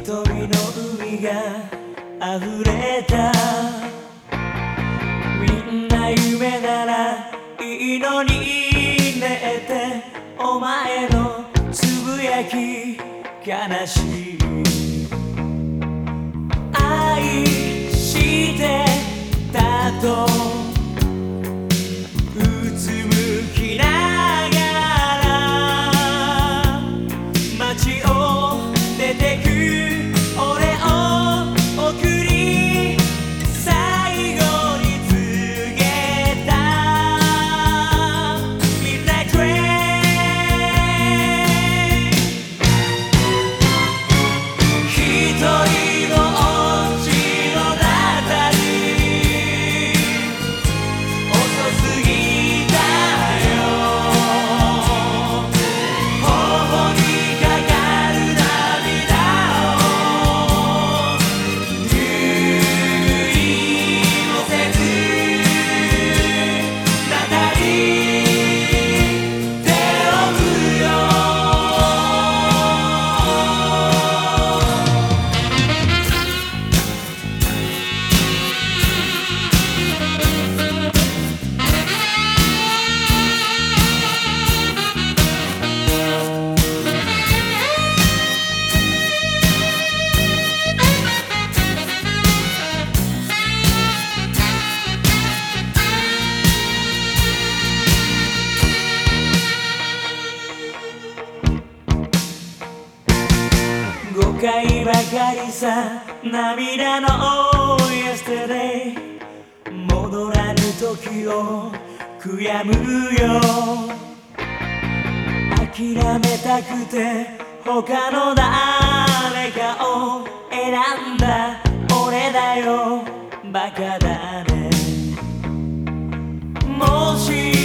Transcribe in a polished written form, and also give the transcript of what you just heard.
瞳の海が溢れた。みんな夢ならいいのにねってお前のつぶやき悲しい。愛してたとうつむきながら街を出てく俺を送り最後に告げた Midnight Train 一人ぼっちの中に遅すぎたよ。頬にかかる涙を拭いもせずまたに手を振るよ。誤解ばかりさ涙の Yesterday 戻らぬ時を悔やむよ。諦めたくて他の誰かを選んだ俺だよバカだね。もし